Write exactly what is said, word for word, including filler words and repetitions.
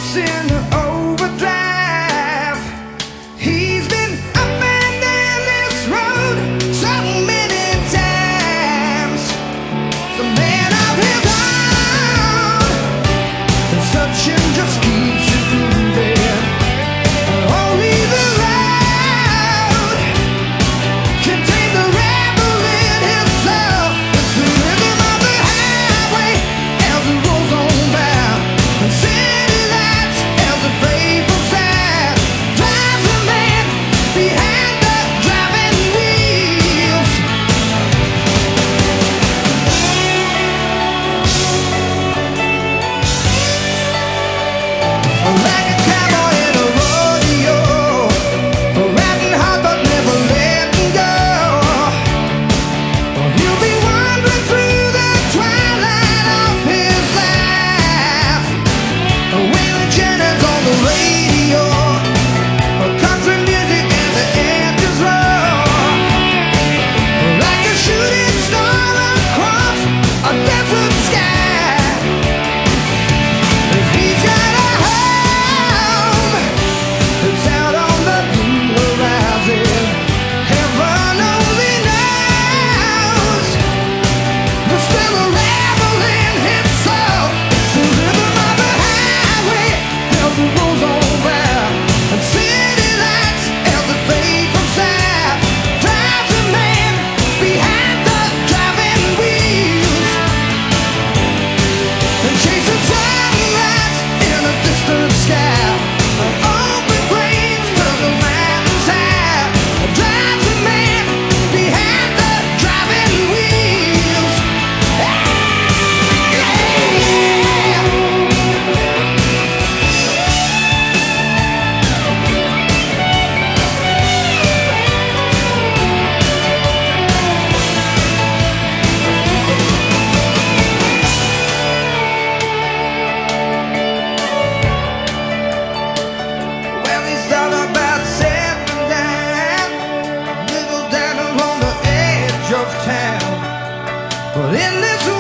it's in overdrive. He's been up and down this road so many times. The man of his heart, and such him just keeps it moving. Only the loud can tame the rebel in himself. It's the rhythm of the highway as it rolls on by. And city lights as the faithful side drives a man behind the driving wheels. Like a cowboy in a rodeo, riding hard but never letting go. He'll be wandering through the twilight of his life, wailing journeys on the radio, country music and the edges roll. Like a shooting star across a desert sky. If he's got a home, it's out on the blue horizon. Heaven only knows. There's still a rebel in his soul. It's the rhythm of the highway as it rolls on by. And city lights as it fade from sight drives a man behind the driving wheels. And chasing sunrise in a distant sky, an open range from the mountains high drives a man behind the driving wheels. Yeah. Well, he's thought about settling down, little down on the edge of town. But in this